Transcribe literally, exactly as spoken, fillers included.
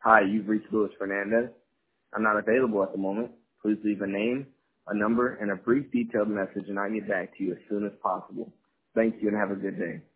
Hi, you've reached Luis Fernandez. I'm not available at the moment. Please leave a name, a number, and a brief detailed message, and I'll get back to you as soon as possible. Thank you and have a good day.